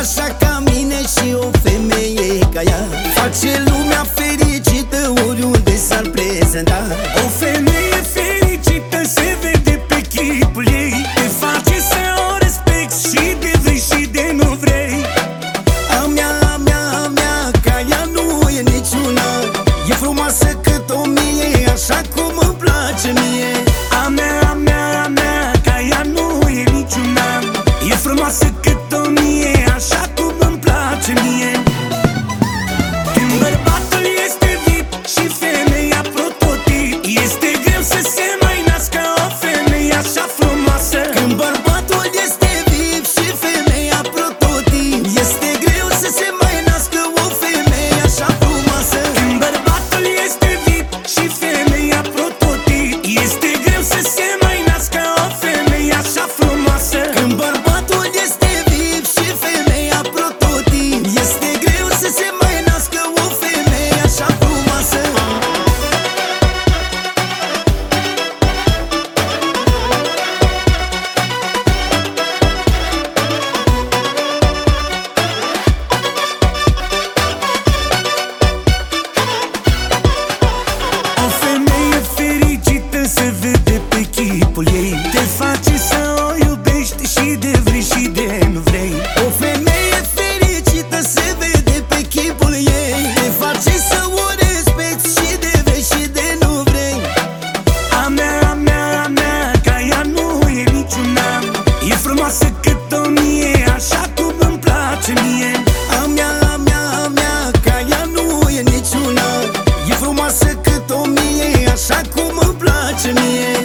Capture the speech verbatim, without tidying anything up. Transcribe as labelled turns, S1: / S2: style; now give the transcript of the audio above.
S1: așa ca mine și o femeie ca ea face lumea fericită oriunde s-ar prezenta.
S2: O femeie fericită se vede pe chipul ei, te face să o respecti și de vrei și de nu vrei.
S1: A mea, a mea, a mea, ca ea nu e niciuna. E frumoasă cât o mie, așa cum îmi place mie.
S2: A mea, a mea, a mea, ca ea nu e niciuna. E frumoasă cât o mie, așa cum îmi place mie. Când bărbatul este vip și femeia prototip, este greu să se mai nască o femeie așa frumoasă.
S1: Când bărbatul este vip și femeia prototip, este greu să se mai nască o femeie așa frumoasă.
S2: Când bărbatul este vip și femeia prototip, este greu să se mai nască o femeie așa frumoasă.
S1: Când bărbatul este vip și femeia prototip, este greu să se mai nască o femeie așa frumoasă.
S2: O femeie fericită se vede pe chipul ei, te face să o iubești și de vrei și de nu vrei.
S1: O femeie fericită se vede pe chipul ei, te face să o respecti și de vrei și de nu vrei.
S2: A mea, a mea, a mea, ca ea nu e niciuna. E frumoasă cât o mie, așa cum îmi place mie.
S1: A mea, a mea, a mea, ca ea nu e niciuna. E frumoasă cât o mie, așa cum îmi place mie.